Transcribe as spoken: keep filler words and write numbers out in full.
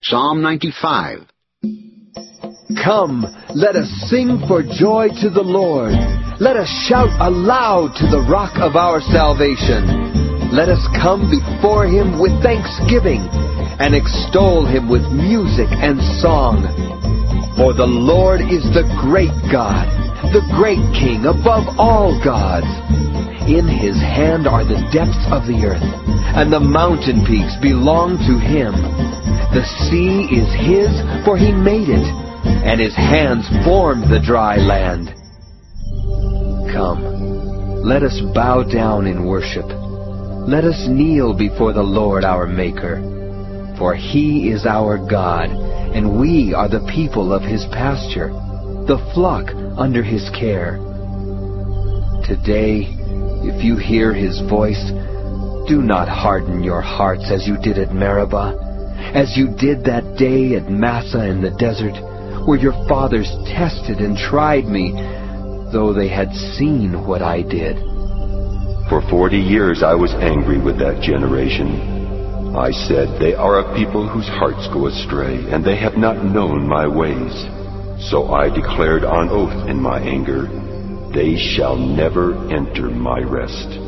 Psalm ninety-five. Come, let us sing for joy to the Lord. Let us shout aloud to the rock of our salvation. Let us come before him with thanksgiving and extol him with music and song. For the Lord is the great God, the great King above all gods. In his hand are the depths of the earth, and the mountain peaks belong to him. The sea is his, for he made it, and his hands formed the dry land. Come, let us bow down in worship. Let us kneel before the Lord our Maker. For he is our God, and we are the people of his pasture, the flock under his care. Today, if you hear his voice, do not harden your hearts as you did at Meribah, as you did that day at Massah in the desert, where your fathers tested and tried me, though they had seen what I did. For forty years I was angry with that generation. I said, they are a people whose hearts go astray, and they have not known my ways. So I declared on oath in my anger, they shall never enter my rest.